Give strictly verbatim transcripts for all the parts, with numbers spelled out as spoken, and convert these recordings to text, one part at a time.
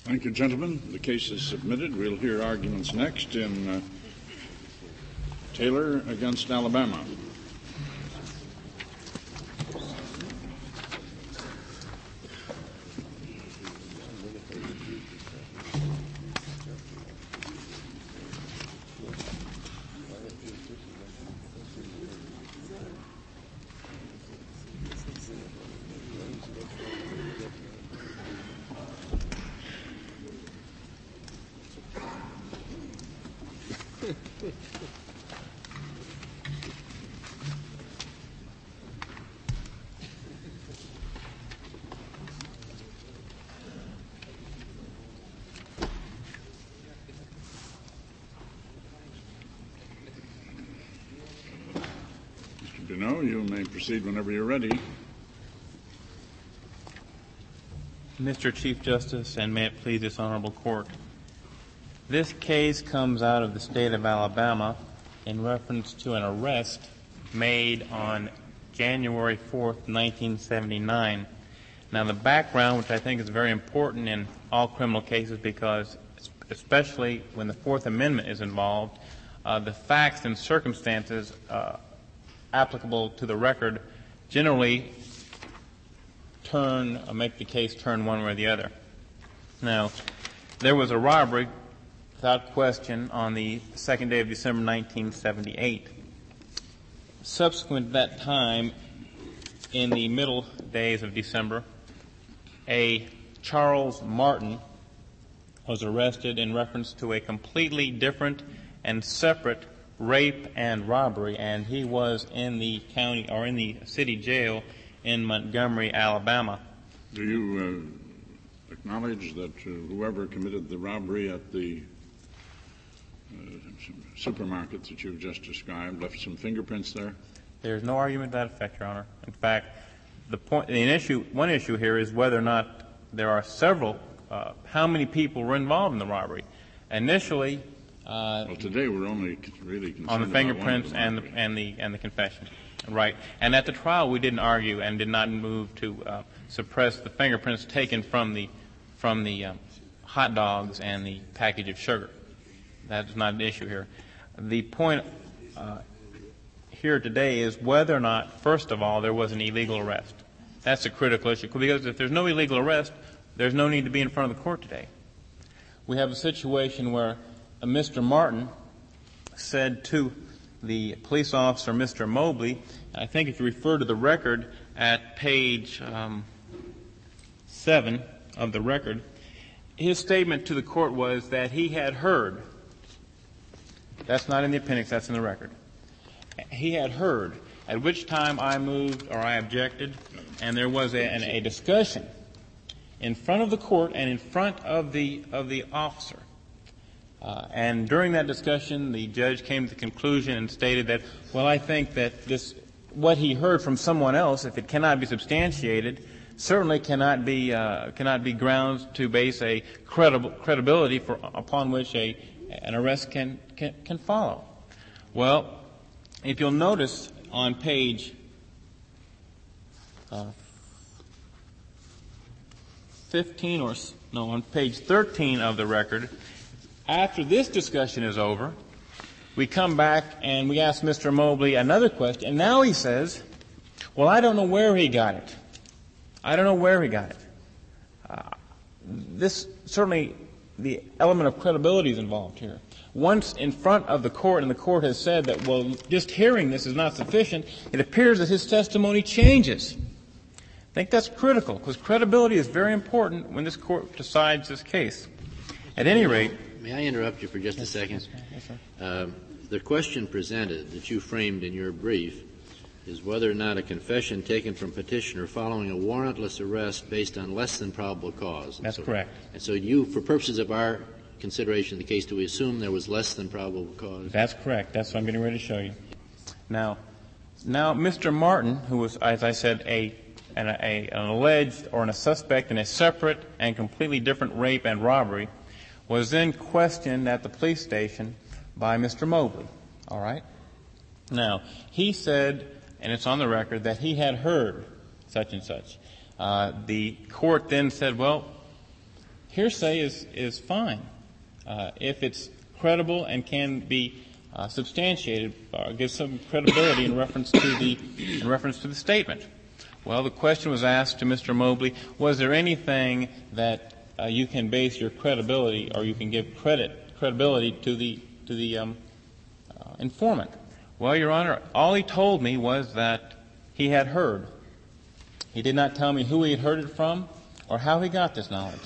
Thank you, gentlemen. The case is submitted. We'll hear arguments next in uh, Taylor against Alabama. Mister Deneau, you may proceed whenever you're ready. Mister Chief Justice, and may it please this honorable court, this case comes out of the state of Alabama in reference to an arrest made on January fourth, nineteen seventy-nine. Now, the background, which I think is very important in all criminal cases because especially when the Fourth Amendment is involved, uh, the facts and circumstances uh, applicable to the record generally turn, uh, make the case turn one way or the other. Now, there was a robbery, without question, on the second day of December nineteen seventy-eight. Subsequent to that time, in the middle days of December, a Charles Martin was arrested in reference to a completely different and separate rape and robbery, and he was in the county or in the city jail in Montgomery, Alabama. Do you uh, acknowledge that uh, whoever committed the robbery at the uh, supermarket that you've just described left some fingerprints there? There's no argument to that effect, Your Honor. In fact, the point, the issue, one issue here is whether or not there are several, uh, how many people were involved in the robbery. Initially, uh, well, today we're only really concerned on the fingerprints about and the and the and the confession, right? And at the trial, we didn't argue and did not move to uh, suppress the fingerprints taken from the from the um, hot dogs and the package of sugar. That's not an issue here. The point uh, here today is whether or not, first of all, there was an illegal arrest. That's a critical issue, because if there's no illegal arrest, there's no need to be in front of the court today. We have a situation where uh, Mister Martin said to the police officer, Mister Mobley, and I think if you refer to the record at page um, seven of the record, his statement to the court was that he had heard, that's not in the appendix, that's in the record, he had heard, at which time I moved or I objected, and there was a, an, a discussion in front of the court and in front of the of the officer. Uh, and during that discussion, the judge came to the conclusion and stated that, well, I think that this, what he heard from someone else, if it cannot be substantiated, certainly cannot be uh, cannot be grounds to base a credible credibility for upon which a an arrest can can, can follow. Well, if you'll notice on page uh, fifteen or no, on page thirteen of the record, after this discussion is over, we come back and we ask Mister Mobley another question, and now he says, well, I don't know where he got it. I don't know where he got it. Uh, this certainly, the element of credibility is involved here. Once in front of the court, and the court has said that, well, just hearing this is not sufficient, it appears that his testimony changes. I think that's critical, because credibility is very important when this court decides this case. At any rate... May I interrupt you for just yes, a second? Yes, sir. Uh, the question presented that you framed in your brief is whether or not a confession taken from petitioner following a warrantless arrest based on less than probable cause. That's so, correct. And so you, for purposes of our consideration of the case, do we assume there was less than probable cause? That's correct. That's what I'm getting ready to show you. Now, now Mister Martin, who was, as I said, a an, a, an alleged or a suspect in a separate and completely different rape and robbery, was then questioned at the police station by Mister Mobley. All right? Now, he said, and it's on the record, that he had heard such and such. Uh, the court then said, well, hearsay is, is fine uh, if it's credible and can be uh, substantiated, uh, give some credibility in reference to the in reference to the statement. Well, the question was asked to Mister Mobley: was there anything that uh, you can base your credibility, or you can give credit credibility to the to the um, uh, informant? Well, Your Honor, all he told me was that he had heard. He did not tell me who he had heard it from or how he got this knowledge.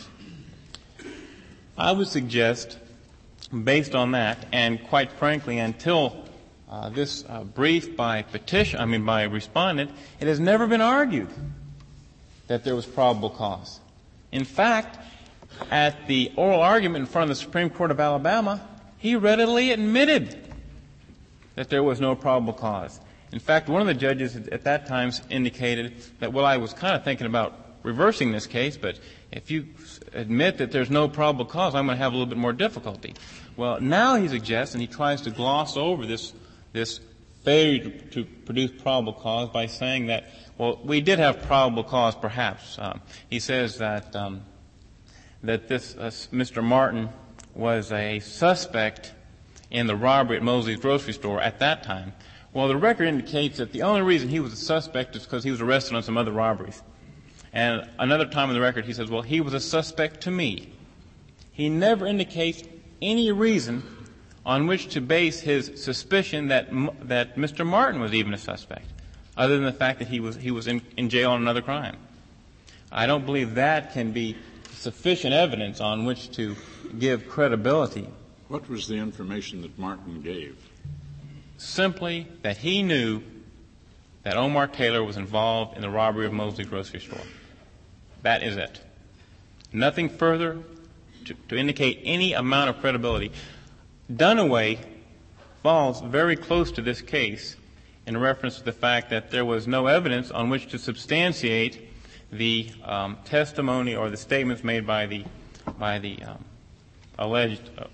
I would suggest, based on that, and quite frankly, until uh, this uh, brief by petition, I mean by respondent, it has never been argued that there was probable cause. In fact, at the oral argument in front of the Supreme Court of Alabama, he readily admitted that there was no probable cause. In fact, one of the judges at that time indicated that, well, I was kind of thinking about reversing this case, but if you admit that there's no probable cause, I'm going to have a little bit more difficulty. Well, now he suggests, and he tries to gloss over this this failure to, to produce probable cause by saying that, well, we did have probable cause, perhaps. Um, he says that um, that this uh, Mister Martin was a suspect in the robbery at Mosley's grocery store at that time. Well, the record indicates that the only reason he was a suspect is because he was arrested on some other robberies. And another time in the record he says, well, he was a suspect to me. He never indicates any reason on which to base his suspicion that that Mister Martin was even a suspect, other than the fact that he was he was in, in jail on another crime. I don't believe that can be sufficient evidence on which to give credibility. What was the information that Martin gave? Simply that he knew that Omar Taylor was involved in the robbery of Mosley grocery store. That is it. Nothing further to, to indicate any amount of credibility. Dunaway falls very close to this case in reference to the fact that there was no evidence on which to substantiate the um, testimony or the statements made by the by the um, alleged uh,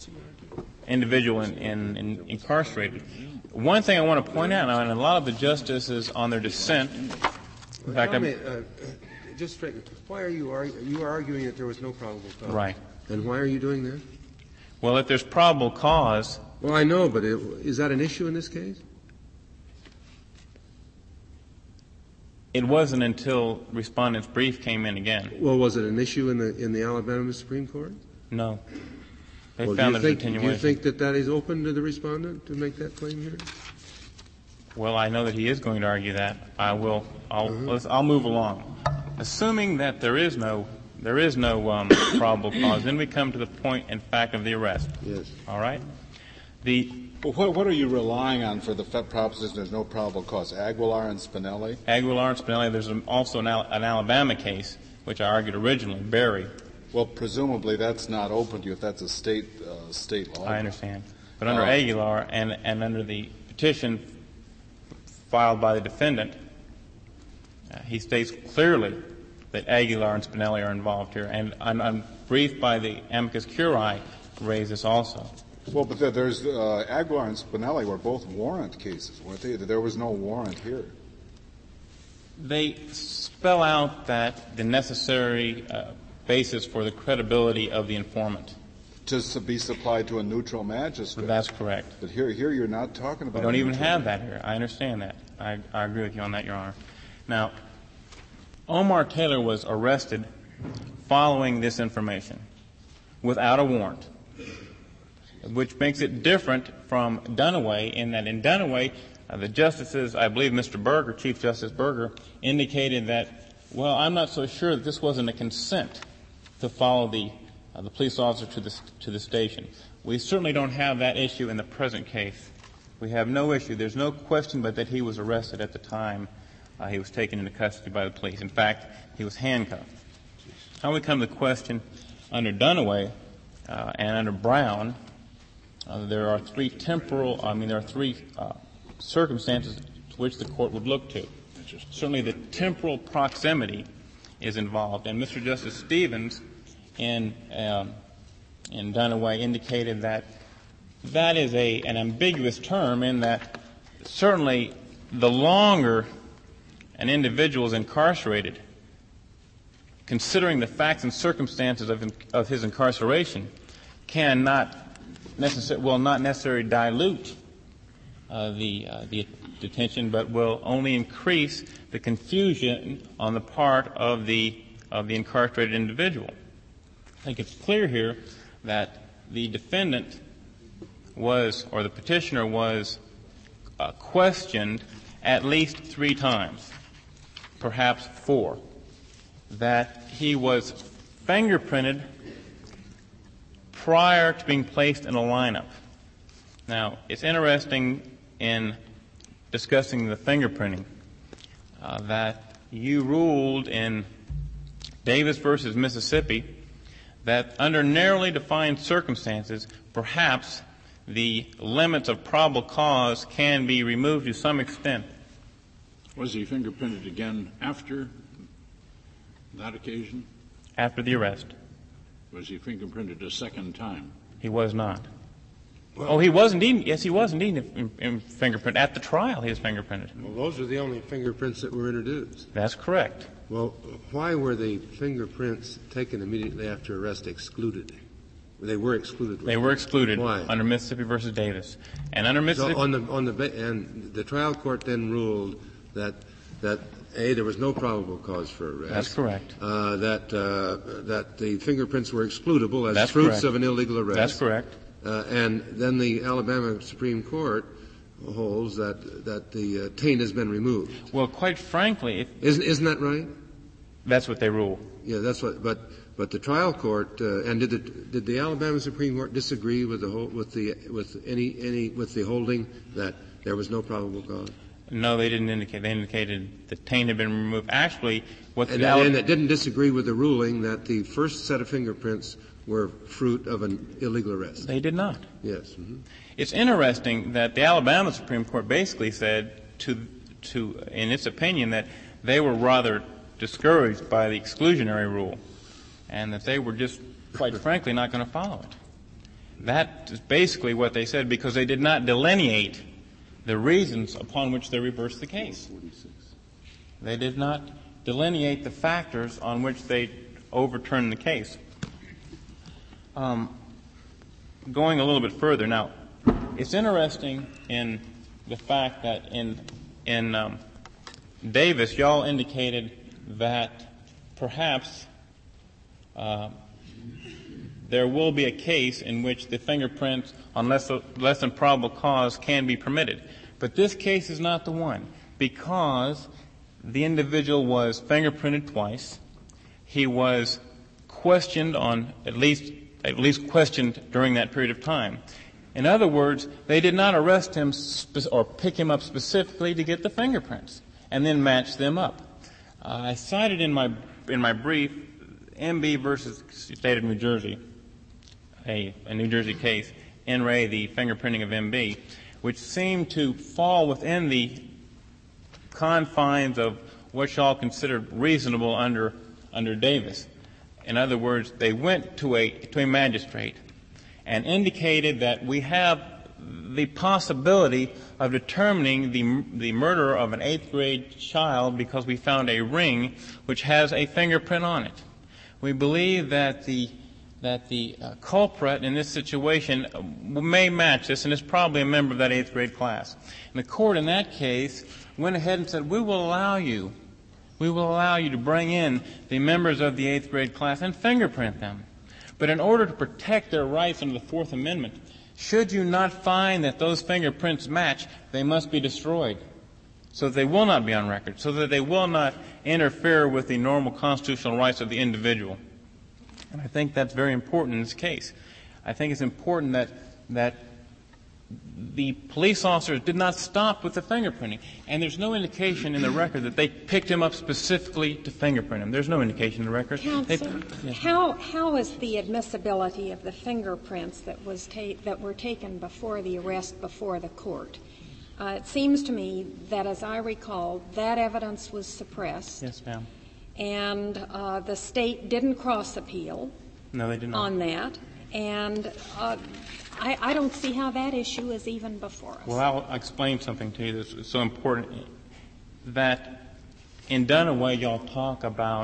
individual in, in, in incarcerated. One thing I want to point out now, and a lot of the justices on their dissent, in fact, me, uh, just straighten. Why are you argu- you are arguing that there was no probable cause? Right. And why are you doing that? Well, if there's probable cause. Well, I know, but it, is that an issue in this case? It wasn't until respondent's brief came in again. Well, was it an issue in the in the Alabama Supreme Court? No. They well, found do that you think, continuation. Do you think that that is open to the respondent to make that claim here? Well, I know that he is going to argue that. I will. I'll. Uh-huh. Let's, I'll move along. Assuming that there is no there is no um, probable cause, then we come to the point and fact of the arrest. Yes. All right. The Well, what, what are you relying on for the proposition there's no probable cause? Aguilar and Spinelli? Aguilar and Spinelli. There's also an, Al- an Alabama case which I argued originally, Berry. Well, presumably that's not open to you if that's a state uh, state law. I understand. But under Uh, Aguilar and, and under the petition filed by the defendant, uh, he states clearly that Aguilar and Spinelli are involved here. And I'm, I'm briefed by the amicus curiae raise this also. Well, but there, there's uh, Aguilar and Spinelli were both warrant cases, weren't they? There was no warrant here. They spell out that the necessary uh, basis for the credibility of the informant. To be supplied to a neutral magistrate. That's correct. But here, here you're not talking about. We don't a even neutral have that here. I understand that. I, I agree with you on that, Your Honor. Now, Omar Taylor was arrested following this information without a warrant, which makes it different from Dunaway in that in Dunaway, uh, the justices, I believe Mister Berger, Chief Justice Berger, indicated that, well, I'm not so sure that this wasn't a consent to follow the uh, the police officer to the to the station. We certainly don't have that issue in the present case. We have no issue. There's no question but that he was arrested at the time uh, he was taken into custody by the police. In fact, he was handcuffed. Now we come to the question under Dunaway uh, and under Brown. Uh, there are three temporal, I mean, there are three uh, circumstances to which the court would look to. Certainly the temporal proximity is involved, and Mister Justice Stevens in um, in Dunaway indicated that that is a an ambiguous term in that certainly the longer an individual is incarcerated, considering the facts and circumstances of, in, of his incarceration, cannot necessarily, will not necessarily dilute uh, the, uh, the detention, but will only increase the confusion on the part of the, of the incarcerated individual. I think it's clear here that the defendant was, or the petitioner was, uh, questioned at least three times, perhaps four, that he was fingerprinted prior to being placed in a lineup. Now, it's interesting in discussing the fingerprinting uh, that you ruled in Davis versus Mississippi that under narrowly defined circumstances, perhaps the limits of probable cause can be removed to some extent. Was he fingerprinted again after that occasion? After the arrest. Was he fingerprinted a second time? He was not. Well, oh, he was indeed. Yes, he was indeed in, in fingerprint. At the trial, he was fingerprinted. Well, those are the only fingerprints that were introduced. That's correct. Well, why were the fingerprints taken immediately after arrest excluded? They were excluded. They were excluded. Why? Under Mississippi versus Davis, and under Mississippi. So on the on the and the trial court then ruled that that A, there was no probable cause for arrest. That's correct. Uh, that uh, that the fingerprints were excludable as That's fruits correct. of an illegal arrest. That's correct. Uh, and then the Alabama Supreme Court holds that that the uh, taint has been removed. Well, quite frankly, if isn't isn't that right? That's what they rule. Yeah, that's what. But but the trial court uh, and did the did the Alabama Supreme Court disagree with the whole, with the with any any with the holding that there was no probable cause? No, they didn't indicate. They indicated the taint had been removed. Actually, what and, the and, Alabama, and it didn't disagree with the ruling that the first set of fingerprints were fruit of an illegal arrest. They did not. Yes. Mm-hmm. It's interesting that the Alabama Supreme Court basically said to to in its opinion that they were rather discouraged by the exclusionary rule, and that they were just, quite frankly, not going to follow it. That is basically what they said, because they did not delineate the reasons upon which they reversed the case. They did not delineate the factors on which they overturned the case. Um, going a little bit further, now, it's interesting in the fact that in in um, Davis, y'all indicated that perhaps uh, there will be a case in which the fingerprints on less, less than probable cause can be permitted. But this case is not the one, because the individual was fingerprinted twice. He was questioned on at least at least questioned during that period of time. In other words, they did not arrest him spe- or pick him up specifically to get the fingerprints and then match them up. Uh, I cited in my in my brief M B versus State of New Jersey, a, a New Jersey case, N R A, the fingerprinting of M B, which seemed to fall within the confines of what y'all considered reasonable under under Davis. In other words, they went to a to a magistrate and indicated that we have the possibility of determining the the murder of an eighth grade child because we found a ring which has a fingerprint on it. We believe that the that the uh, culprit in this situation may match this, and is probably a member of that eighth grade class. And the court in that case went ahead and said, we will allow you, we will allow you to bring in the members of the eighth grade class and fingerprint them. But in order to protect their rights under the Fourth Amendment, should you not find that those fingerprints match, they must be destroyed, so that they will not be on record, so that they will not interfere with the normal constitutional rights of the individual. And I think that's very important in this case. I think it's important that that the police officers did not stop with the fingerprinting. And there's no indication in the record that they picked him up specifically to fingerprint him. There's no indication in the record. Counsel, yeah. how, how is the admissibility of the fingerprints that, was ta- that were taken before the arrest before the court? Uh, it seems to me that, as I recall, that evidence was suppressed. Yes, ma'am. And uh, the state didn't cross-appeal No, they did not. on that. And uh, I, I don't see how that issue is even before us. Well, I'll explain something to you that's so important. That in Dunaway, y'all talk about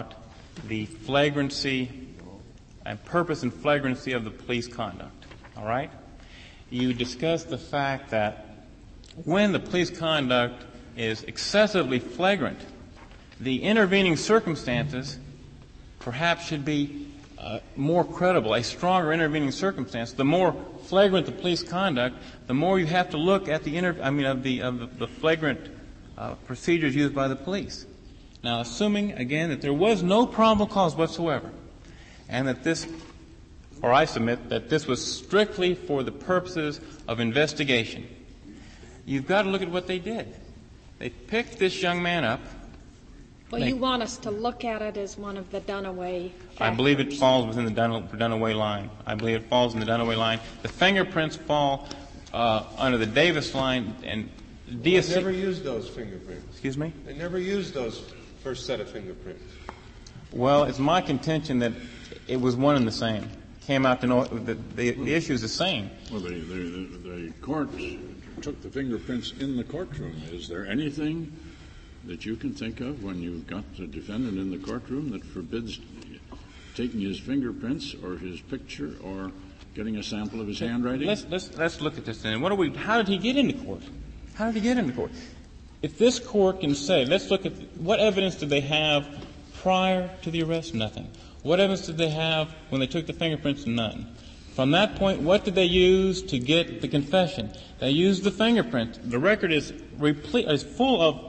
the flagrancy and purpose and flagrancy of the police conduct. All right? You discuss the fact that when the police conduct is excessively flagrant, the intervening circumstances perhaps should be uh, more credible, a stronger intervening circumstance. The more flagrant the police conduct, the more you have to look at the inter- I mean of the of the, the flagrant uh, procedures used by the police. Now, assuming again that there was no probable cause whatsoever, and that this, or I submit that this was strictly for the purposes of investigation, you've got to look at what they did. They picked this young man up. Well, you want us to look at it as one of the Dunaway factors. I believe it falls within the Dun- Dunaway line. I believe it falls in the Dunaway line. The fingerprints fall uh, under the Davis line, and D S C... They never used those fingerprints. Excuse me? They never used those first set of fingerprints. Well, it's my contention that it was one and the same. Came out to know the, the, the issue is the same. Well, the, the, the court took the fingerprints in the courtroom. Is there anything that you can think of when you've got the defendant in the courtroom that forbids taking his fingerprints or his picture or getting a sample of his handwriting? Let's, let's, let's look at this then. What are we, how did he get into court? How did he get into court? If this court can say, let's look at what evidence did they have prior to the arrest? Nothing. What evidence did they have when they took the fingerprints? None. From that point, what did they use to get the confession? They used the fingerprint. The record is replete, is full of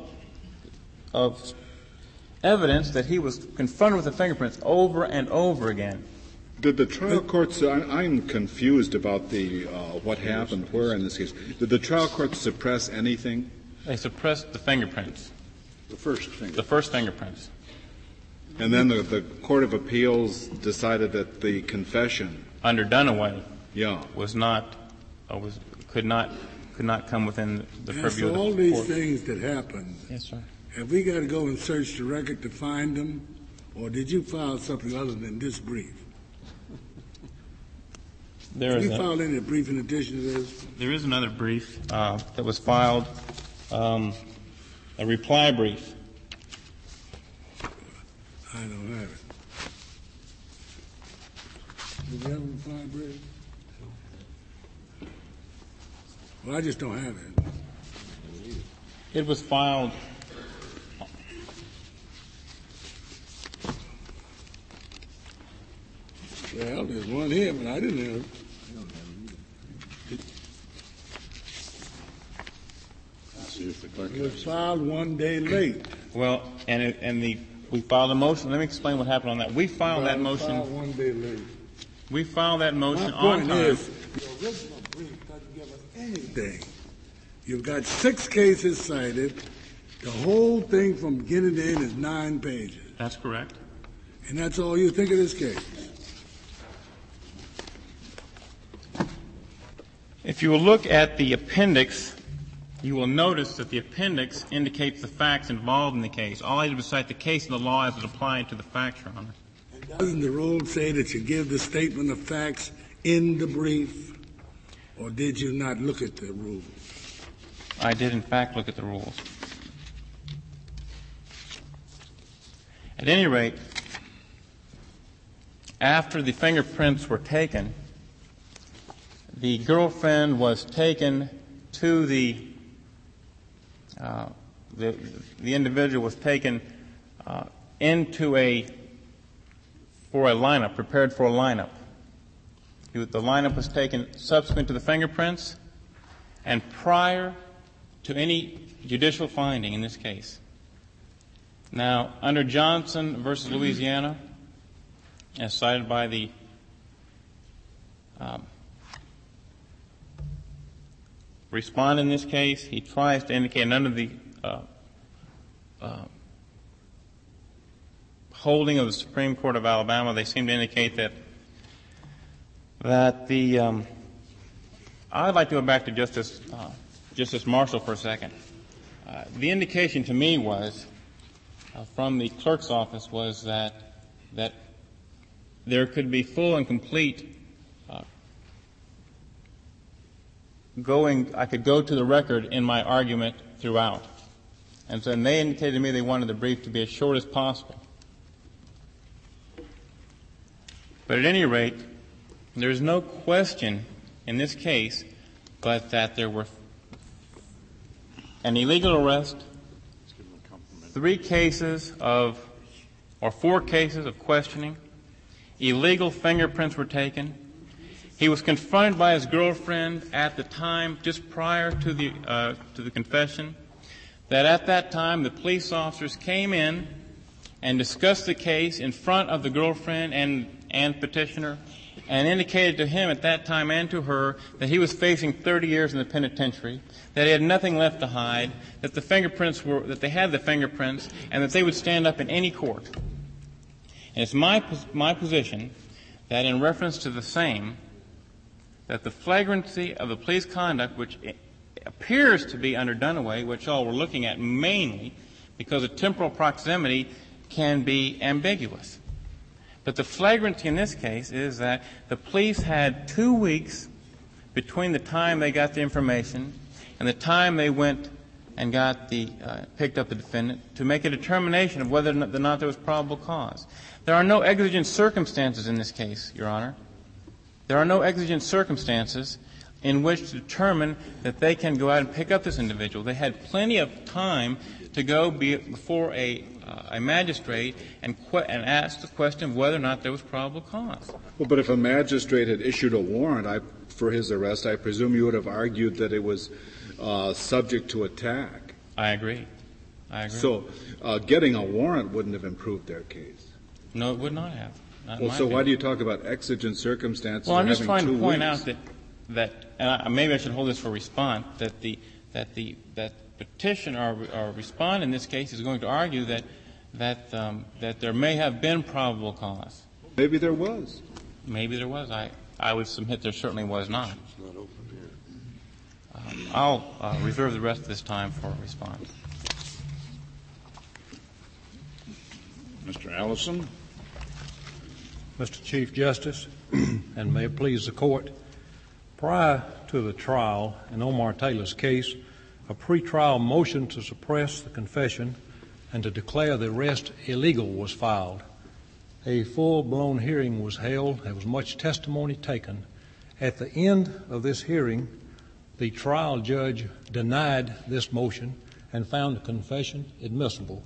of evidence that he was confronted with the fingerprints over and over again. Did the trial court, I'm confused about the, uh, what happened where in this case. Did the trial court suppress anything? They suppressed the fingerprints. The first fingerprints. The first fingerprints. And then the, the Court of Appeals decided that the confession. Under Dunaway. Yeah. Was not, uh, was, could not, could not come within the yeah, purview so of the all court. these things that happened. Yes, sir. Have we got to go and search the record to find them, or did you file something other than this brief? There Have is you a, filed any brief in addition to this? There is another brief uh, that was filed, um, a reply brief. I don't have it. Did you have a reply brief? Well, I just don't have it. It was filed. Well, there's one here, but I didn't have it. Let's see if the clerk It was has filed one day late. Well, and it, and the we filed a motion. Let me explain what happened on that. We filed that motion. Filed one day late. We filed that motion My on point time. is, the original brief doesn't give us anything. You've got six cases cited. The whole thing from beginning to end is nine pages. That's correct. And that's all you think of this case. If you will look at the appendix, you will notice that the appendix indicates the facts involved in the case. All I did was cite the case and the law as it applied to the facts, Your Honor. And doesn't the rule say that you give the statement of facts in the brief? Or did you not look at the rule? I did, in fact, look at the rules. At any rate, after the fingerprints were taken, the girlfriend was taken to the, uh, the, the individual was taken uh, into a, for a lineup, prepared for a lineup. The lineup was taken subsequent to the fingerprints and prior to any judicial finding in this case. Now, under Johnson versus Louisiana, as cited by the um, respondent in this case, he tries to indicate, and under the uh, uh, holding of the Supreme Court of Alabama, they seem to indicate that that the um, I'd like to go back to Justice uh, Justice Marshall for a second. Uh, the indication to me was uh, from the clerk's office was that that there could be full and complete uh, going. I could go to the record in my argument throughout, and so and they indicated to me they wanted the brief to be as short as possible. But at any rate, there's no question in this case but that there were an illegal arrest, three cases of, or four cases of questioning, illegal fingerprints were taken. He was confronted by his girlfriend at the time, just prior to the uh, to the confession, that at that time the police officers came in and discussed the case in front of the girlfriend and, and petitioner, and indicated to him at that time and to her that he was facing thirty years in the penitentiary, that he had nothing left to hide, that the fingerprints were, that they had the fingerprints, and that they would stand up in any court. And it's my, my position that in reference to the same, that the flagrancy of the police conduct, which appears to be under Dunaway, which all we're looking at mainly because of temporal proximity, can be ambiguous. But the flagrancy in this case is that the police had two weeks between the time they got the information and the time they went and got the uh, picked up the defendant to make a determination of whether or not there was probable cause. There are no exigent circumstances in this case, Your Honor. There are no exigent circumstances in which to determine that they can go out and pick up this individual. They had plenty of time to go be before a, uh, a magistrate and, que- and ask the question of whether or not there was probable cause. Well, but if a magistrate had issued a warrant I, for his arrest, I presume you would have argued that it was uh, subject to attack. I agree. I agree. So uh, getting a warrant wouldn't have improved their case. No, it would not have. Not well, so opinion. why do you talk about exigent circumstances? Well, I'm just trying to point weeks? out that, that and I, maybe I should hold this for response, that the that the that petition or, or respondent in this case is going to argue that that um, that there may have been probable cause. Maybe there was. Maybe there was. I I would submit there certainly was not. Um, I'll uh, reserve the rest of this time for a response. Mister Allison. Mister Chief Justice, and may it please the Court, prior to the trial in Omar Taylor's case, a pretrial motion to suppress the confession and to declare the arrest illegal was filed. A full-blown hearing was held. There was much testimony taken. At the end of this hearing, the trial judge denied this motion and found the confession admissible.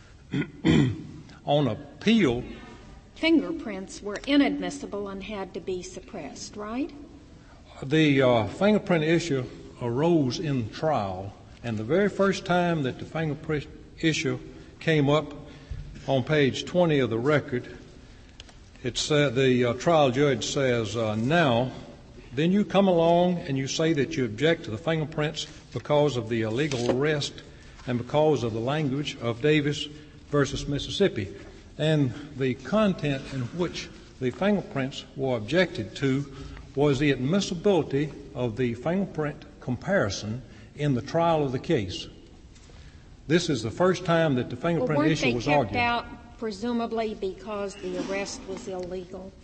On appeal, fingerprints were inadmissible and had to be suppressed, right? The uh, fingerprint issue arose in trial, and the very first time that the fingerprint issue came up on page twenty of the record, it said the uh, trial judge says, uh, now, then you come along and you say that you object to the fingerprints because of the illegal arrest and because of the language of Davis versus Mississippi. And the content in which the fingerprints were objected to was the admissibility of the fingerprint comparison in the trial of the case. This is the first time that the fingerprint well, issue was argued. Weren't they kept argued. out presumably because the arrest was illegal?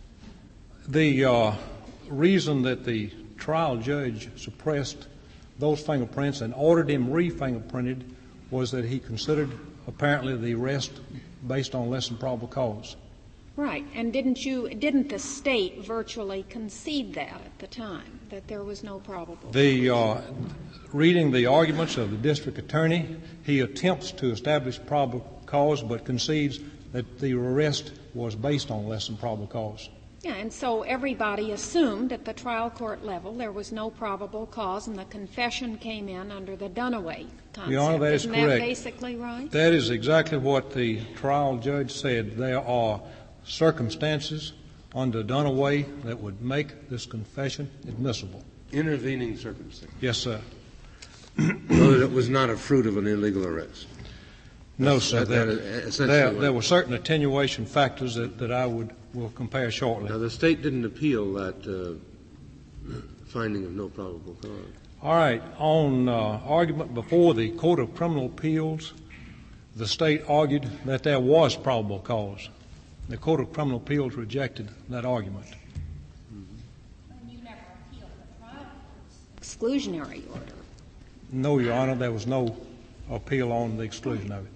The uh, reason that the trial judge suppressed those fingerprints and ordered him re-fingerprinted was that he considered apparently the arrest based on less than probable cause. Right. And didn't you, didn't the state virtually concede that at the time, that there was no probable the, cause? uh, reading the arguments of the district attorney, he attempts to establish probable cause but concedes that the arrest was based on less than probable cause. Yeah, and so everybody assumed at the trial court level there was no probable cause, and the confession came in under the Dunaway concept. Your Honor, that is Isn't correct. that basically right? That is exactly what the trial judge said. There are circumstances under Dunaway that would make this confession admissible. Intervening circumstances. Yes, sir. So that it was not a fruit of an illegal arrest. No, sir. That- There, that is essentially there, what- there were certain attenuation factors that, that I would will compare shortly. Now, the state didn't appeal that uh, finding of no probable cause. All right. On uh, argument before the Court of Criminal Appeals, the state argued that there was probable cause. The Court of Criminal Appeals rejected that argument. And you never appealed the trial court's exclusionary order. No, Your Honor, there was no appeal on the exclusion of it.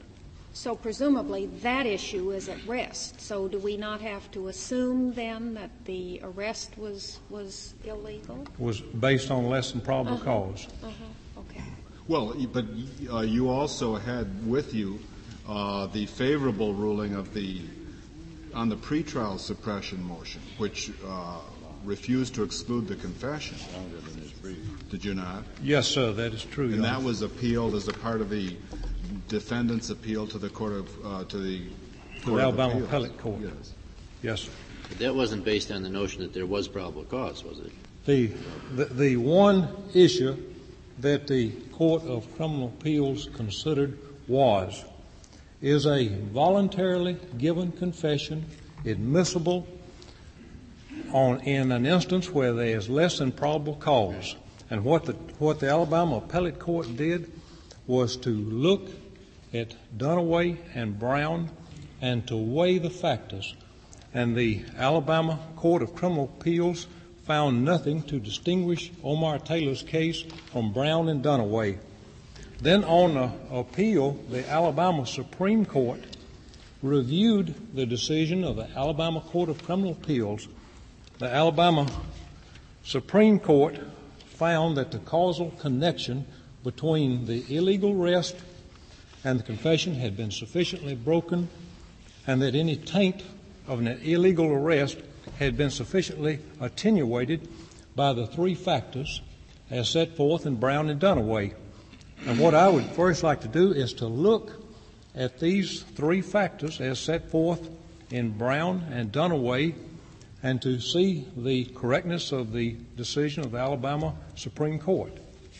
So presumably that issue is at rest. So do we not have to assume then that the arrest was was illegal? Was based on less than probable uh-huh. cause. Uh-huh. Okay. Well, but uh, you also had with you uh, the favorable ruling of the on the pretrial suppression motion, which uh, refused to exclude the confession. Did you not? Yes, sir, that is true. And that was appealed as a part of the defendant's appeal to the court of uh, to the to the Alabama Appellate Court. Yes. Yes, sir. But that wasn't based on the notion that there was probable cause, was it? The, the the one issue that the Court of Criminal Appeals considered was, is a voluntarily given confession admissible on in an instance where there is less than probable cause? And what the what the Alabama Appellate Court did was to look at Dunaway and Brown and to weigh the factors. And the Alabama Court of Criminal Appeals found nothing to distinguish Omar Taylor's case from Brown and Dunaway. Then on the appeal, the Alabama Supreme Court reviewed the decision of the Alabama Court of Criminal Appeals. The Alabama Supreme Court found that the causal connection between the illegal arrest and the confession had been sufficiently broken, and that any taint of an illegal arrest had been sufficiently attenuated by the three factors as set forth in Brown and Dunaway. And what I would first like to do is to look at these three factors as set forth in Brown and Dunaway and to see the correctness of the decision of the Alabama Supreme Court.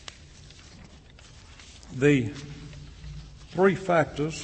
The three factors,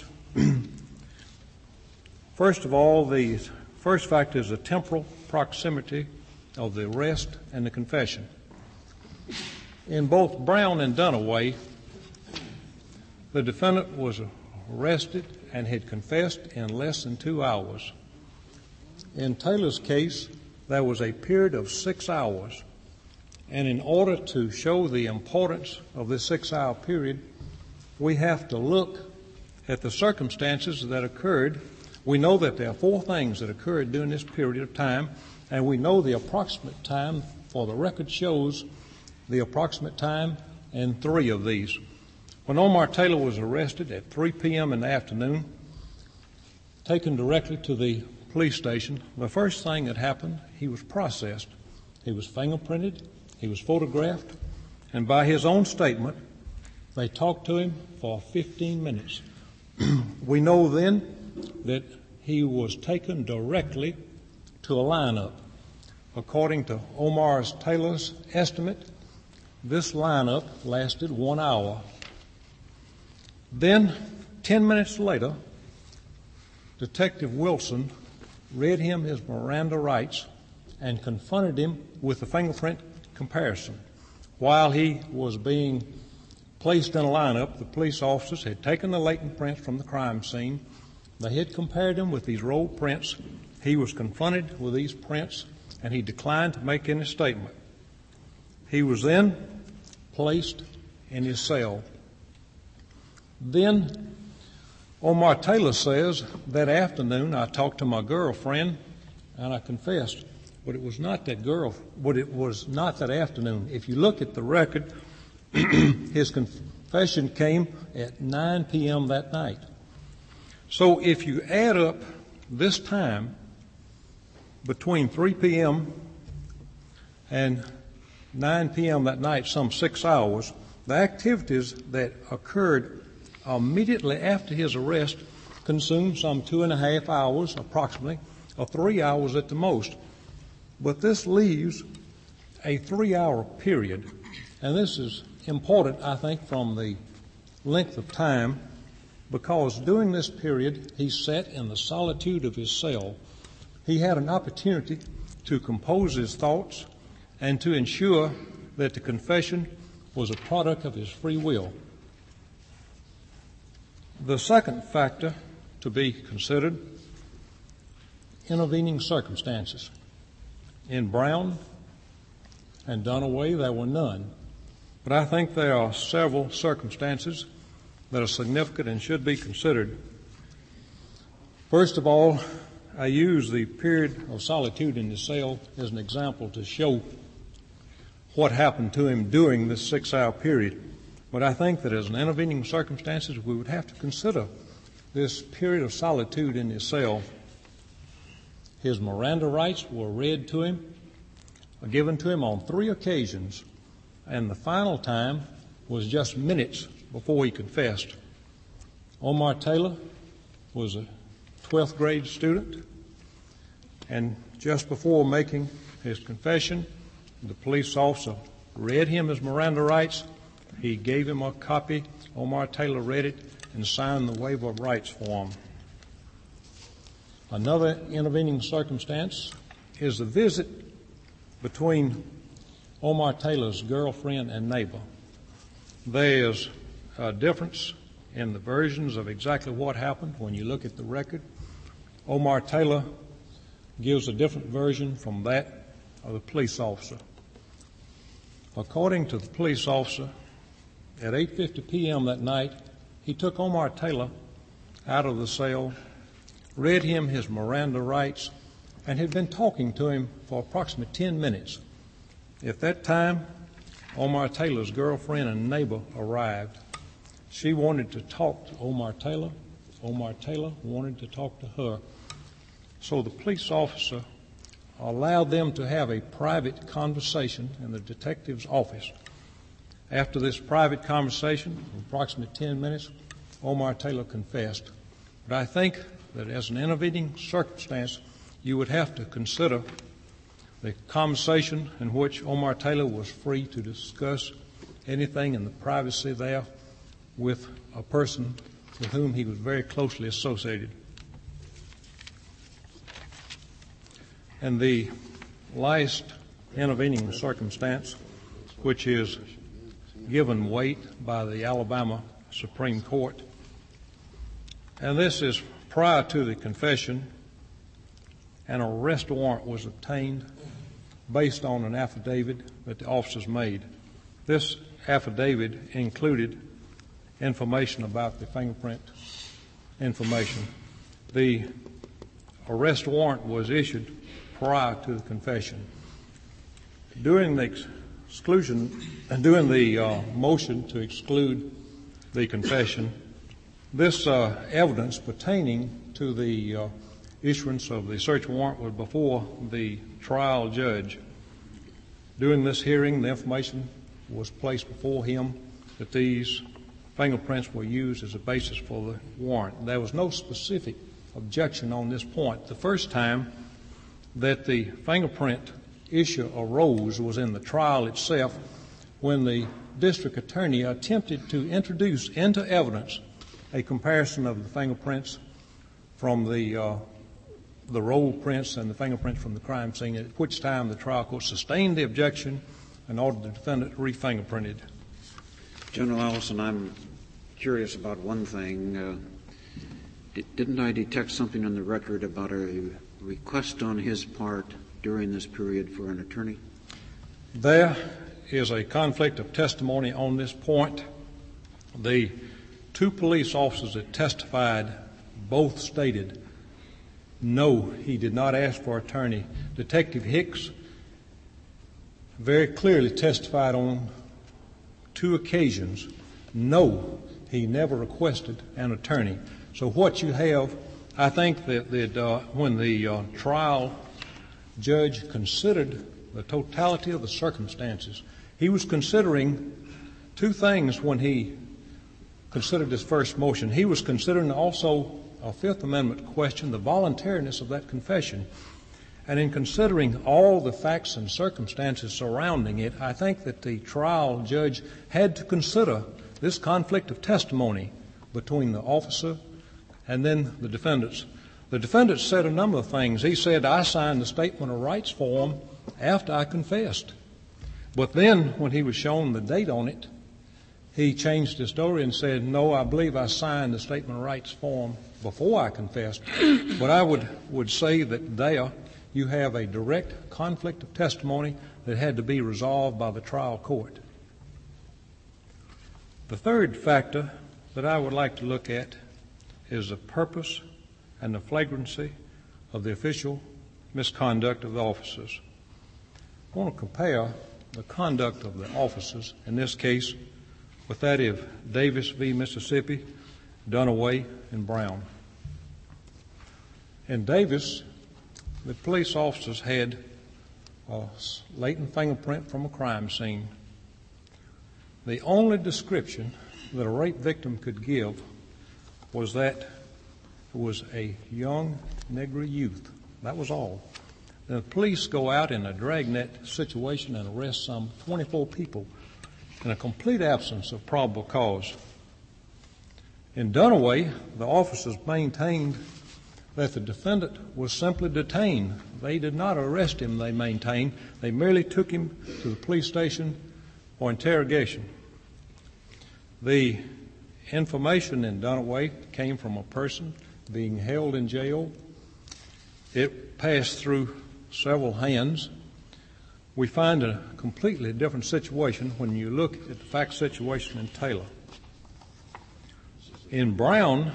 first of all, the first factor is the temporal proximity of the arrest and the confession. In both Brown and Dunaway, the defendant was arrested and had confessed in less than two hours. In Taylor's case, there was a period of six hours. And in order to show the importance of this six-hour period, we have to look at the circumstances that occurred. We know that there are four things that occurred during this period of time, and we know the approximate time, for the record shows the approximate time in three of these. When Omar Taylor was arrested at three p.m. in the afternoon, taken directly to the police station, the first thing that happened, he was processed. He was fingerprinted, he was photographed, and by his own statement, they talked to him for fifteen minutes. We know then that he was taken directly to a lineup. According to Omar Taylor's estimate, this lineup lasted one hour. Then, ten minutes later, Detective Wilson read him his Miranda rights and confronted him with the fingerprint comparison. While he was being placed in a lineup, the police officers had taken the latent prints from the crime scene. They had compared them with these rolled prints. He was confronted with these prints, and he declined to make any statement. He was then placed in his cell. Then Omar Taylor says, that afternoon I talked to my girlfriend and I confessed. But it was not that girl, but it was not that afternoon. If you look at the record, his confession came at nine p.m. that night. So if you add up this time between three p.m. and nine p.m. that night, some six hours, the activities that occurred immediately after his arrest consumed some two and a half hours approximately, or three hours at the most. But this leaves a three-hour period, and this is important, I think, from the length of time, because during this period he sat in the solitude of his cell. He had an opportunity to compose his thoughts and to ensure that the confession was a product of his free will. The second factor to be considered, intervening circumstances. In Brown and Dunaway, there were none. But I think there are several circumstances that are significant and should be considered. First of all, I use the period of solitude in the cell as an example to show what happened to him during this six-hour period. But I think that as an intervening circumstances, we would have to consider this period of solitude in his cell. His Miranda rights were read to him, given to him on three occasions, and the final time was just minutes before he confessed. Omar Taylor was a twelfth grade student, and just before making his confession, the police officer read him his Miranda rights. He gave him a copy. Omar Taylor read it and signed the waiver of rights form. Another intervening circumstance is the visit between Omar Taylor's girlfriend and neighbor. There is a difference in the versions of exactly what happened when you look at the record. Omar Taylor gives a different version from that of the police officer. According to the police officer, at eight fifty p.m. that night, he took Omar Taylor out of the cell, read him his Miranda rights, and had been talking to him for approximately ten minutes. At that time, Omar Taylor's girlfriend and neighbor arrived. She wanted to talk to Omar Taylor. Omar Taylor wanted to talk to her. So the police officer allowed them to have a private conversation in the detective's office. After this private conversation, approximately ten minutes, Omar Taylor confessed. But I think that as an intervening circumstance, you would have to consider the conversation in which Omar Taylor was free to discuss anything in the privacy there with a person with whom he was very closely associated. And the last intervening circumstance, which is given weight by the Alabama Supreme Court, and this is prior to the confession, an arrest warrant was obtained based on an affidavit that the officers made. This affidavit included information about the fingerprint information. The arrest warrant was issued prior to the confession. During the exclusion, during the uh, motion to exclude the confession, this uh, evidence pertaining to the uh, issuance of the search warrant was before the trial judge. During this hearing, the information was placed before him that these fingerprints were used as a basis for the warrant. There was no specific objection on this point. The first time that the fingerprint issue arose was in the trial itself, when the district attorney attempted to introduce into evidence a comparison of the fingerprints from the uh, the roll prints and the fingerprints from the crime scene, at which time the trial court sustained the objection and ordered the defendant re-fingerprinted. General Allison, I'm curious about one thing. Uh, did, didn't I detect something on the record about a request on his part during this period for an attorney? There is a conflict of testimony on this point. The two police officers that testified both stated, no, he did not ask for an attorney. Detective Hicks very clearly testified on two occasions, no, he never requested an attorney. So what you have, I think that, that uh, when the uh, trial judge considered the totality of the circumstances, he was considering two things when he considered his first motion. He was considering also a Fifth Amendment question, the voluntariness of that confession. And in considering all the facts and circumstances surrounding it, I think that the trial judge had to consider this conflict of testimony between the officer and then the defendants. The defendant said a number of things. He said, I signed the statement of rights form after I confessed. But then when he was shown the date on it, he changed his story and said, no, I believe I signed the statement of rights form before I confessed. But I would, would say that there you have a direct conflict of testimony that had to be resolved by the trial court. The third factor that I would like to look at is the purpose and the flagrancy of the official misconduct of the officers. I want to compare the conduct of the officers in this case with that of Davis v. Mississippi, Dunaway, and Brown. In Davis, the police officers had a latent fingerprint from a crime scene. The only description that a rape victim could give was that it was a young Negro youth. That was all. The police go out in a dragnet situation and arrest some twenty-four people in a complete absence of probable cause. In Dunaway, the officers maintained that the defendant was simply detained. They did not arrest him, they maintained. They merely took him to the police station for interrogation. The information in Dunaway came from a person being held in jail. It passed through several hands. We find a completely different situation when you look at the fact situation in Taylor. In Brown,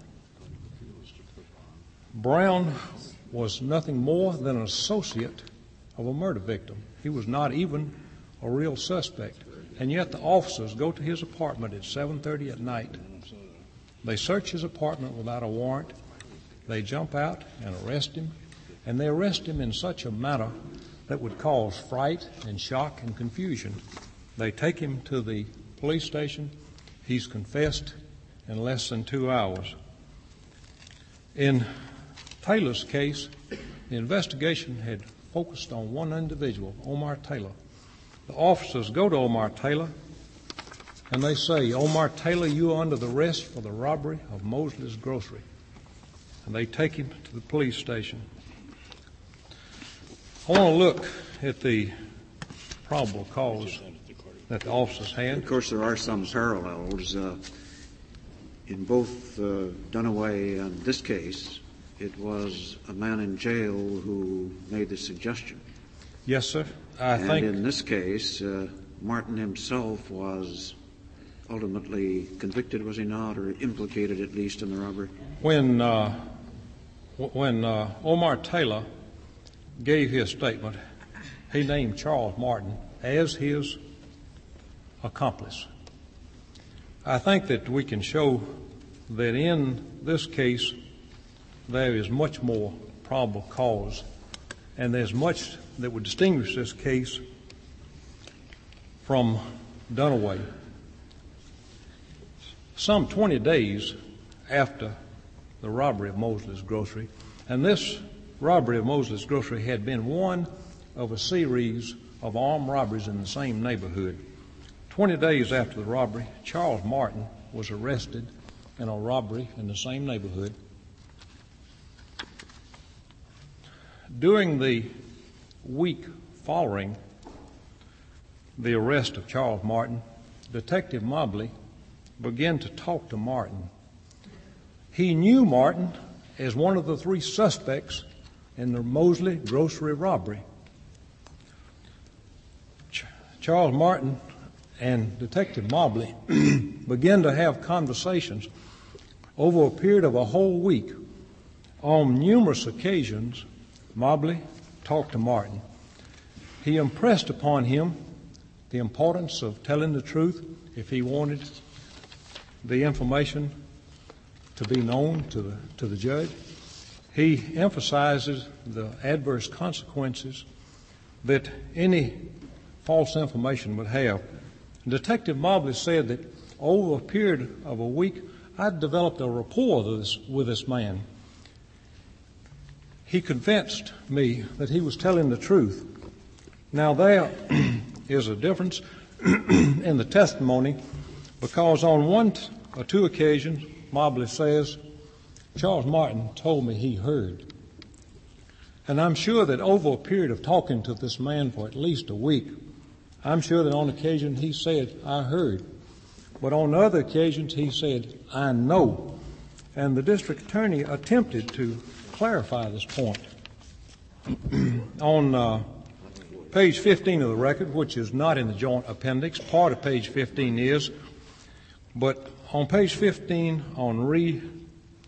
Brown was nothing more than an associate of a murder victim. He was not even a real suspect. And yet the officers go to his apartment at seven thirty at night. They search his apartment without a warrant. They jump out and arrest him. And they arrest him in such a manner that would cause fright and shock and confusion. They take him to the police station. He's confessed in less than two hours. In Taylor's case, the investigation had focused on one individual, Omar Taylor. The officers go to Omar Taylor and they say, Omar Taylor, you are under the arrest for the robbery of Mosley's Grocery. And they take him to the police station. I want to look at the probable cause that the officers had. Of course, there are some parallels. Uh, in both uh, Dunaway and this case, it was a man in jail who made the suggestion. Yes, sir. I and think in this case, uh, Martin himself was ultimately convicted, was he not, or implicated at least in the robbery? When uh, when uh, Omar Taylor gave his statement, he named Charles Martin as his accomplice. I think that we can show that in this case there is much more probable cause, and there's much that would distinguish this case from Dunaway. Some twenty days after the robbery of Mosley's Grocery, and this robbery of Mosley's Grocery had been one of a series of armed robberies in the same neighborhood. Twenty days after the robbery, Charles Martin was arrested in a robbery in the same neighborhood. During the week following the arrest of Charles Martin, Detective Mobley began to talk to Martin. He knew Martin as one of the three suspects in the Mosley Grocery robbery. Ch- Charles Martin and Detective Mobley began to have conversations over a period of a whole week. On numerous occasions, Mobley talked to Martin. He impressed upon him the importance of telling the truth if he wanted the information to be known to the, to the judge. He emphasizes the adverse consequences that any false information would have. Detective Mobley said that over a period of a week, I'd developed a rapport with this, with this man. He convinced me that he was telling the truth. Now there is a difference in the testimony, because on one t- or two occasions, Mobley says, Charles Martin told me he heard. And I'm sure that over a period of talking to this man for at least a week, I'm sure that on occasion he said, I heard. But on other occasions he said, I know. And the district attorney attempted to clarify this point. On uh, page fifteen of the record, which is not in the joint appendix, part of page fifteen is, but on page fifteen, on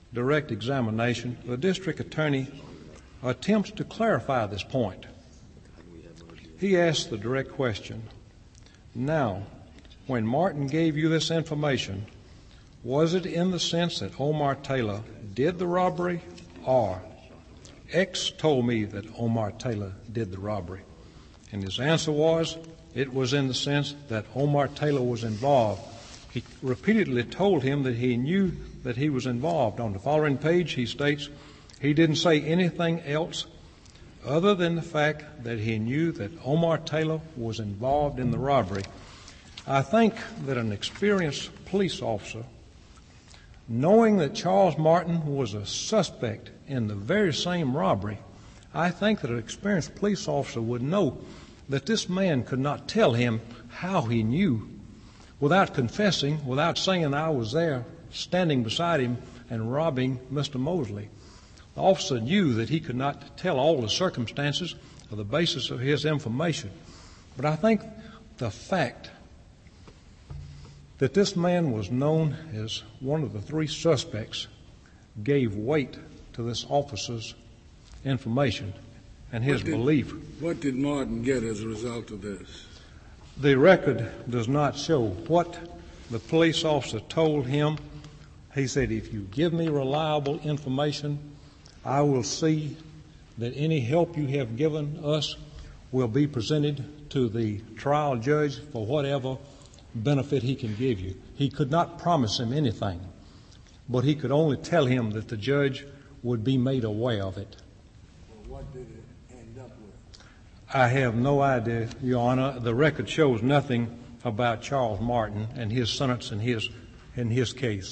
direct examination, the district attorney attempts to clarify this point. He asks the direct question, now, when Martin gave you this information, was it in the sense that Omar Taylor did the robbery, or X told me that Omar Taylor did the robbery? And his answer was, it was in the sense that Omar Taylor was involved. He repeatedly told him that he knew that he was involved. On the following page, he states he didn't say anything else other than the fact that he knew that Omar Taylor was involved in the robbery. I think that an experienced police officer, knowing that Charles Martin was a suspect in the very same robbery, I think that an experienced police officer would know that this man could not tell him how he knew without confessing, without saying I was there standing beside him and robbing Mister Mosley. The officer knew that he could not tell all the circumstances or the basis of his information. But I think the fact that this man was known as one of the three suspects gave weight to this officer's information and his what did, belief. What did Martin get as a result of this? The record does not show what the police officer told him. He said, if you give me reliable information, I will see that any help you have given us will be presented to the trial judge for whatever benefit he can give you. He could not promise him anything, but he could only tell him that the judge would be made aware of it. Well, what did it end up with? I have no idea, Your Honor. The record shows nothing about Charles Martin and his sentence in his, in his case.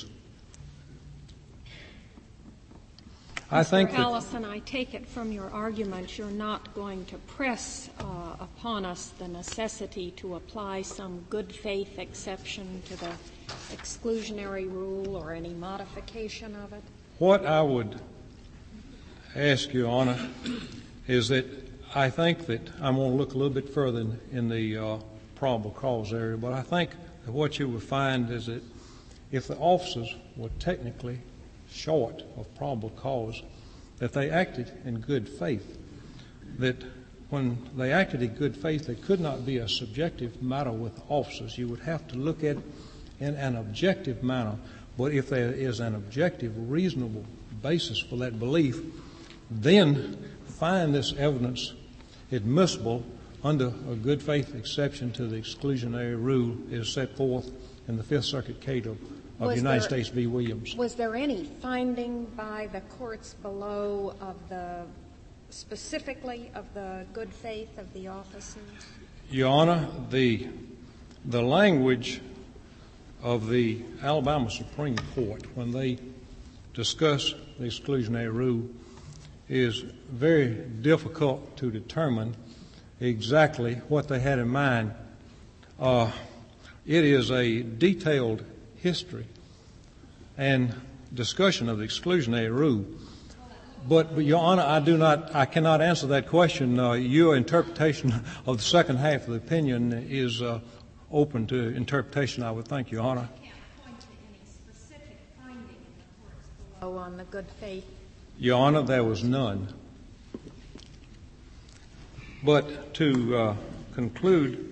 I think Mister Allison, I take it from your argument you're not going to press uh, upon us the necessity to apply some good faith exception to the exclusionary rule or any modification of it? What I would ask, Your Honor, is that I think that I'm going to look a little bit further in, in the uh, probable cause area, but I think that what you would find is that if the officers were technically short of probable cause, that they acted in good faith, that when they acted in good faith, it could not be a subjective matter with officers. You would have to look at it in an objective manner. But if there is an objective, reasonable basis for that belief, then find this evidence admissible under a good faith exception to the exclusionary rule is set forth in the Fifth Circuit case of of Was United there, States v. Williams. Was there any finding by the courts below of the, specifically of the good faith of the officers? Your Honor, the, the language of the Alabama Supreme Court when they discuss the exclusionary rule is very difficult to determine exactly what they had in mind. Uh, it is a detailed history and discussion of the exclusionary rule. But, but, Your Honor, I do not, I cannot answer that question. Uh, your interpretation of the second half of the opinion is uh, open to interpretation, I would think, Your Honor. You can't point to any specific finding in the courts below on the good faith. Your Honor, there was none. But to uh, conclude,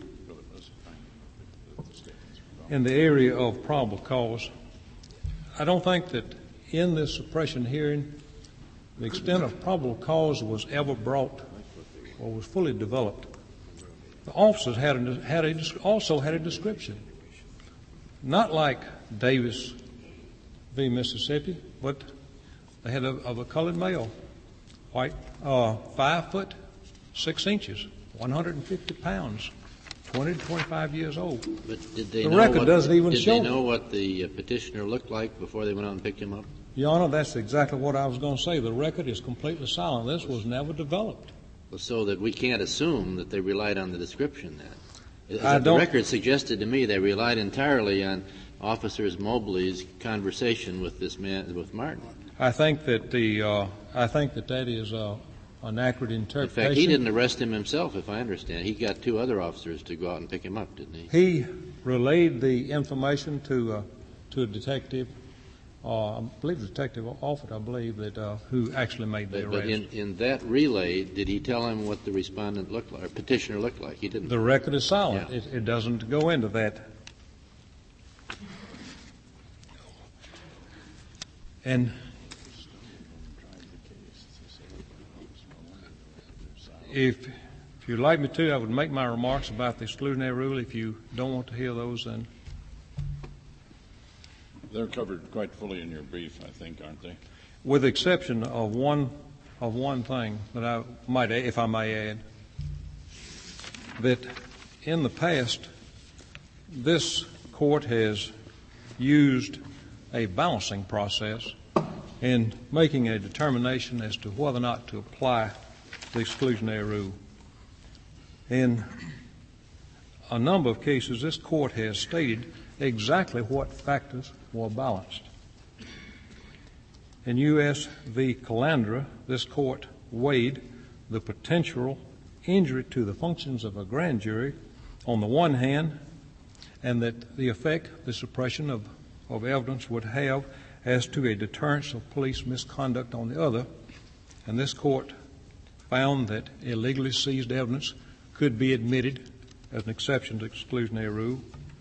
in the area of probable cause, I don't think that in this suppression hearing the extent of probable cause was ever brought or was fully developed. The officers had, a, had a, also had a description, not like Davis v. Mississippi, but they had a, of a colored male, white, uh, five foot six inches, one hundred fifty pounds. twenty to twenty-five years old. But did they the know record what, doesn't even did show. Did they know what the uh, petitioner looked like before they went out and picked him up? Your Honor, that's exactly what I was going to say. The record is completely silent. This was never developed. Well, so that we can't assume that they relied on the description then. As I the don't, record suggested to me they relied entirely on Officers Mobley's conversation with this man, with Martin. I think that the, uh, I think that that is uh, an accurate interpretation. In fact, he didn't arrest him himself, if I understand. He got two other officers to go out and pick him up, didn't he? He relayed the information to uh, to a detective uh, I believe the detective Alford, I believe, that uh, who actually made the But, arrest. but in, in that relay, did he tell him what the respondent looked like, or petitioner looked like? He didn't. The record is silent. Yeah. It, it doesn't go into that. And if, if you'd like me to, I would make my remarks about the exclusionary rule. If you don't want to hear those, then They're covered quite fully in your brief, I think, aren't they? with the exception of one of one thing that I might, if I may add, that in the past, this court has used a balancing process in making a determination as to whether or not to apply the exclusionary rule. In a number of cases, this court has stated exactly what factors were balanced. In U S v. Calandra, this court weighed the potential injury to the functions of a grand jury on the one hand, and that the effect the suppression of, of evidence would have as to a deterrence of police misconduct on the other. And this court found that illegally seized evidence could be admitted as an exception to exclusionary rule.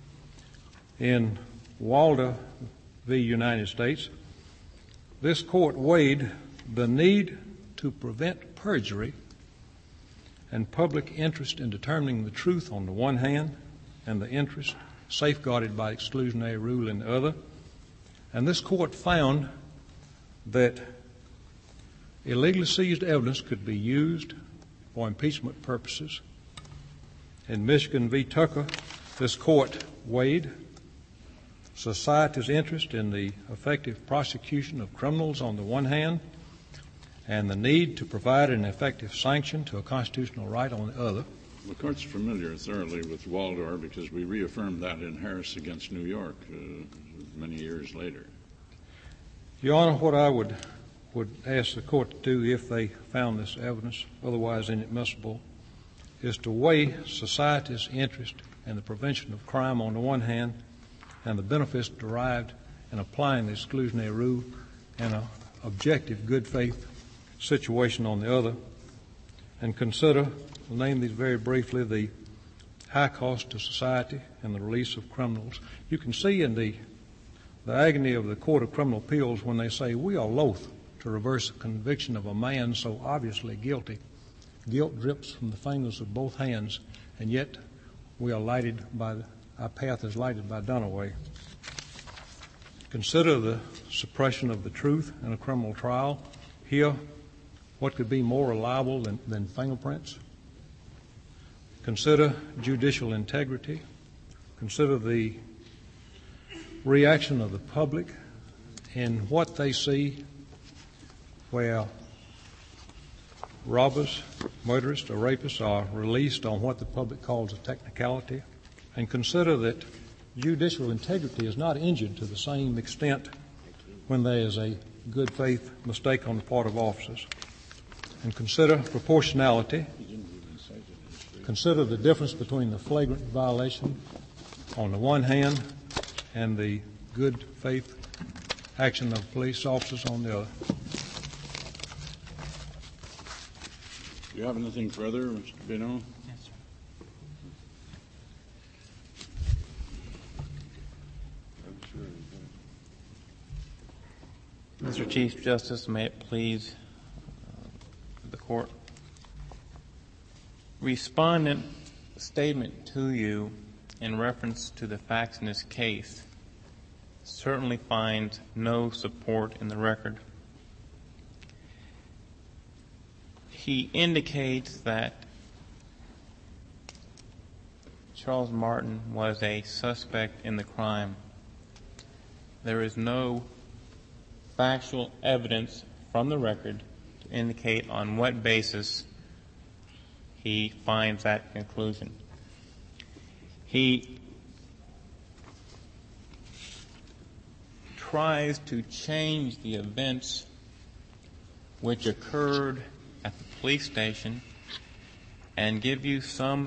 In Walder v. United States, this court weighed the need to prevent perjury and public interest in determining the truth on the one hand, and the interest safeguarded by exclusionary rule in the other. And this court found that illegally seized evidence could be used for impeachment purposes. In Michigan v. Tucker, this court weighed society's interest in the effective prosecution of criminals on the one hand, and the need to provide an effective sanction to a constitutional right on the other. The court's familiar thoroughly with Waldor because we reaffirmed that in Harris against New York uh, many years later. Your Honor, what I would would ask the court to do if they found this evidence otherwise inadmissible is to weigh society's interest in the prevention of crime on the one hand and the benefits derived in applying the exclusionary rule in an objective good faith situation on the other, and consider, we'll name these very briefly, the high cost to society and the release of criminals. You can see in the the agony of the Court of Criminal Appeals when they say, we are loath to reverse the conviction of a man so obviously guilty. Guilt drips from the fingers of both hands, and yet we are lighted by, the, our path is lighted by Dunaway. Consider the suppression of the truth in a criminal trial. Here, what could be more reliable than, than fingerprints? Consider judicial integrity. Consider the reaction of the public in what they see where robbers, murderers, or rapists are released on what the public calls a technicality. And consider that judicial integrity is not injured to the same extent when there is a good faith mistake on the part of officers. And consider proportionality. Consider the difference between the flagrant violation on the one hand and the good faith action of police officers on the other. Do you have anything further, Mister Bino? Yes, sir. Mister Chief Justice, may it please uh, the court. Respondent statement to you in reference to the facts in this case certainly finds no support in the record. He indicates that Charles Martin was a suspect in the crime. There is no factual evidence from the record to indicate on what basis he finds that conclusion. He tries to change the events which occurred at the police station and give you some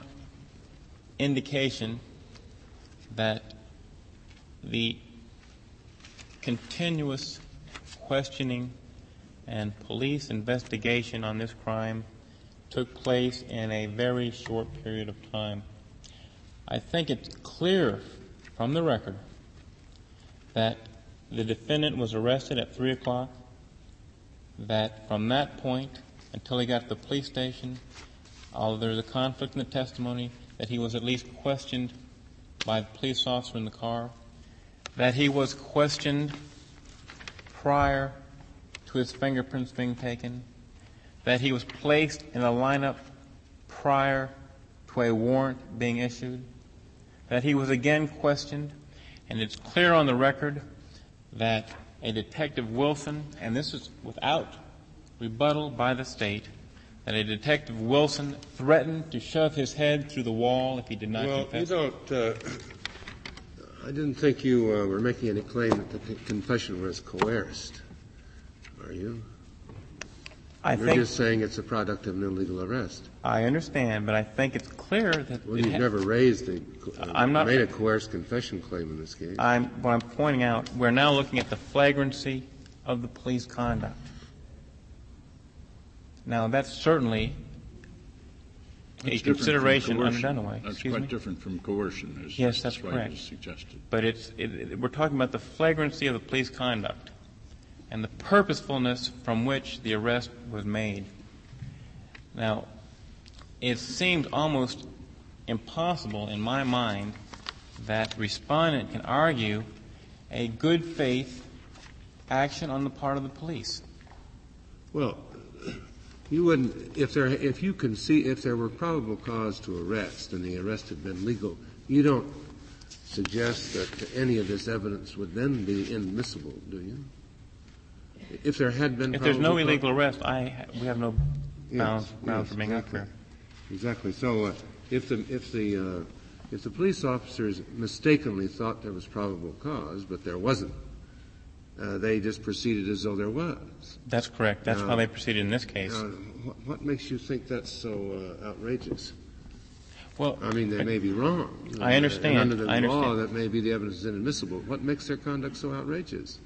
indication that the continuous questioning and police investigation on this crime took place in a very short period of time. I think it's clear from the record that the defendant was arrested at three o'clock, that from that point until he got to the police station, although there's a conflict in the testimony, that he was at least questioned by the police officer in the car, that he was questioned prior to his fingerprints being taken, that he was placed in a lineup prior to a warrant being issued, that he was again questioned, and it's clear on the record that a Detective Wilson, and this is without rebuttal by the state, that a Detective Wilson threatened to shove his head through the wall if he did not well, confess. Well, you don't. Uh, I didn't think you uh, were making any claim that the confession was coerced. Are you? I You're think, just saying it's a product of an illegal arrest. I understand, but I think it's clear that. Well, you've ha- never raised a, uh, I'm not, made a coerced confession claim in this case. I'm, what I'm pointing out, we're now looking at the flagrancy of the police conduct. Now, that's certainly that's a consideration under coercion. Dunaway. That's Excuse quite me? different from coercion, as yes, that's White correct. has suggested. But it's, it, it, we're talking about the flagrancy of the police conduct and the purposefulness from which the arrest was made. Now, it seemed almost impossible in my mind that respondent can argue a good faith action on the part of the police. Well, you wouldn't, if there, if you can see, if there were probable cause to arrest and the arrest had been legal, you don't suggest that any of this evidence would then be inadmissible, do you? If there had been, if there's no cause, illegal arrest, I we have no grounds yes, grounds yes, for being exactly. up here. Exactly. So, uh, if the if the uh, if the police officers mistakenly thought there was probable cause, but there wasn't, uh, they just proceeded as though there was. That's correct. That's now, how they proceeded in this case. Now, what, what makes you think that's so uh, outrageous? Well, I mean, they may be wrong. I understand. And under the I understand. law, that maybe the evidence is inadmissible. What makes their conduct so outrageous?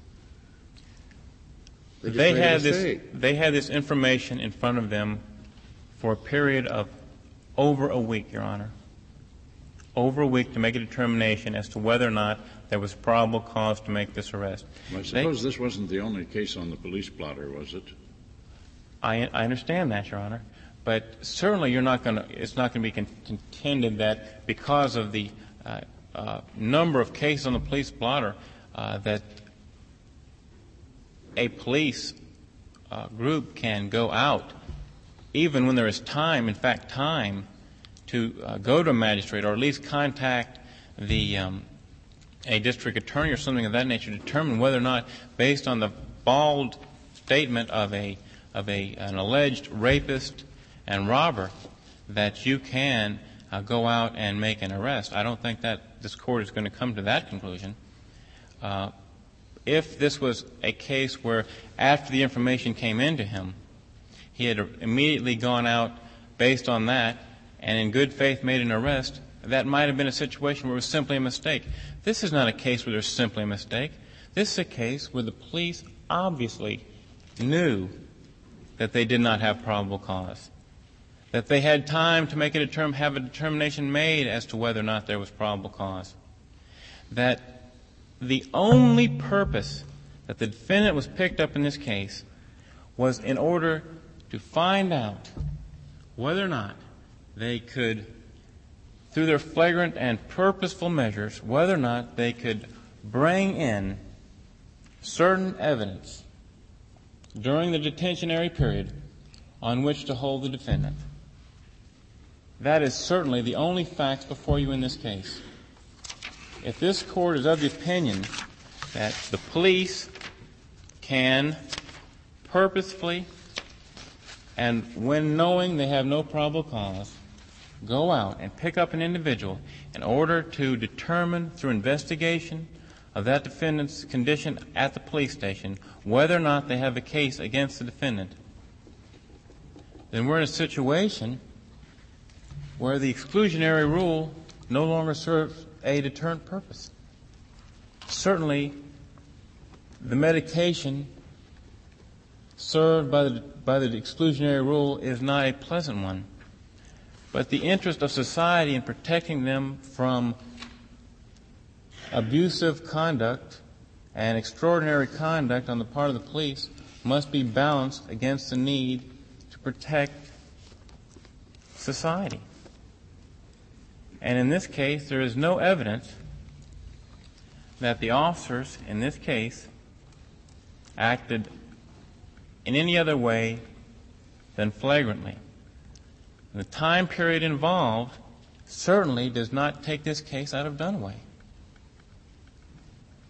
They, they had this. They had this information in front of them for a period of over a week, Your Honor. Over a week to make a determination as to whether or not there was probable cause to make this arrest. Well, I suppose they, this wasn't the only case on the police blotter, was it? I, I understand that, Your Honor. But certainly you're not going to, it's not going to be con- contended that because of the uh, uh, number of cases on the police blotter uh, that a police uh, group can go out, even when there is time, in fact time, to uh, go to a magistrate or at least contact the um, a district attorney or something of that nature to determine whether or not, based on the bald statement of a of a an alleged rapist and robber, that you can uh, go out and make an arrest. I don't think that this court is going to come to that conclusion. Uh, if this was a case where after the information came into him, he had immediately gone out based on that and in good faith made an arrest, that might have been a situation where it was simply a mistake. This is not a case where there's simply a mistake. This is a case where the police obviously knew that they did not have probable cause, that they had time to make a determ- have a determination made as to whether or not there was probable cause, that the only purpose that the defendant was picked up in this case was in order to find out whether or not they could, through their flagrant and purposeful measures, whether or not they could bring in certain evidence during the detentionary period on which to hold the defendant. That is certainly the only facts before you in this case. If this court is of the opinion that the police can purposefully and when knowing they have no probable cause, go out and pick up an individual in order to determine through investigation of that defendant's condition at the police station whether or not they have a case against the defendant, then we're in a situation where the exclusionary rule no longer serves a deterrent purpose. Certainly, the medication served by the, by the exclusionary rule is not a pleasant one. But the interest of society in protecting them from abusive conduct and extraordinary conduct on the part of the police must be balanced against the need to protect society. And in this case, there is no evidence that the officers in this case acted in any other way than flagrantly. The time period involved certainly does not take this case out of Dunaway.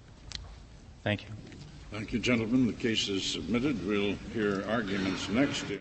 Thank you. Thank you, gentlemen. The case is submitted. We'll hear arguments next.